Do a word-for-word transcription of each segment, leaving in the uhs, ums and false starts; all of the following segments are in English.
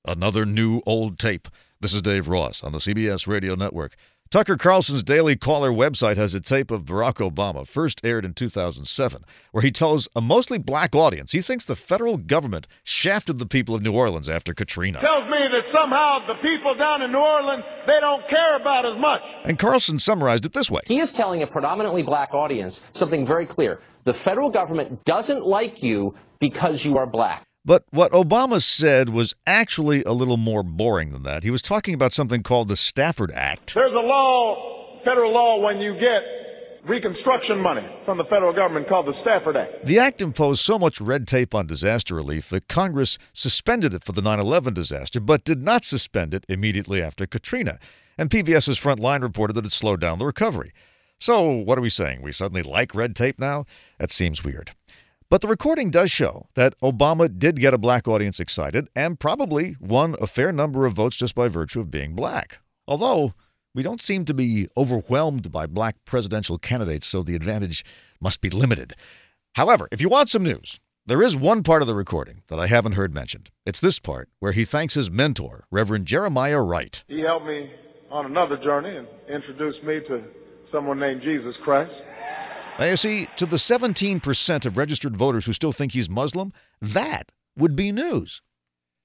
another new old tape. This is Dave Ross on the C B S Radio Network. Tucker Carlson's Daily Caller website has a tape of Barack Obama, first aired in two thousand seven, where he tells a mostly black audience he thinks the federal government shafted the people of New Orleans after Katrina. Tells me that somehow the people down in New Orleans, they don't care about as much. And Carlson summarized it this way. He is telling a predominantly black audience something very clear. The federal government doesn't like you because you are black. But what Obama said was actually a little more boring than that. He was talking about something called the Stafford Act. There's a law, federal law, when you get reconstruction money from the federal government called the Stafford Act. The act imposed so much red tape on disaster relief that Congress suspended it for the nine eleven disaster, but did not suspend it immediately after Katrina. And PBS's Frontline reported that it slowed down the recovery. So what are we saying? We suddenly like red tape now? That seems weird. But the recording does show that Obama did get a black audience excited and probably won a fair number of votes just by virtue of being black. Although we don't seem to be overwhelmed by black presidential candidates, so the advantage must be limited. However, if you want some news, there is one part of the recording that I haven't heard mentioned. It's this part where he thanks his mentor, Reverend Jeremiah Wright. He helped me on another journey and introduced me to someone named Jesus Christ. Now, you see, to the seventeen percent of registered voters who still think he's Muslim, that would be news.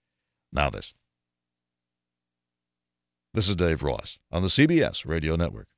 Now this. This is Dave Ross on the C B S Radio Network.